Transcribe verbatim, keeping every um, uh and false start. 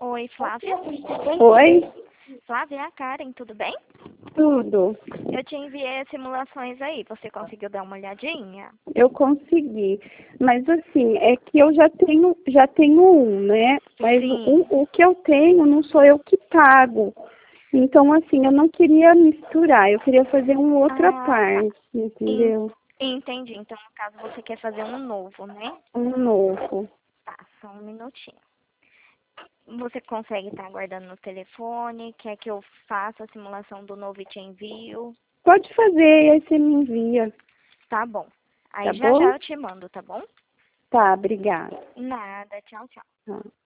Oi, Flávia. Oi? Flávia, é a Karen, tudo bem? Tudo. Eu te enviei as simulações aí, você conseguiu dar uma olhadinha? Eu consegui. Mas assim, é que eu já tenho, já tenho um, né? Mas Sim. o, o que eu tenho não sou eu que pago. Então, assim, eu não queria misturar, eu queria fazer uma outra Ah, tá. parte, En- entendeu? Entendi. Então, no caso, você quer fazer um novo, né? Um novo. Tá, só um minutinho. Você consegue estar aguardando no telefone? Quer que eu faça a simulação do novo e te envio? Pode fazer, aí você me envia, Tá bom. tá Aí já já bom? eu te mando, tá bom? Tá, obrigada. Nada, tchau, tchau. Tá.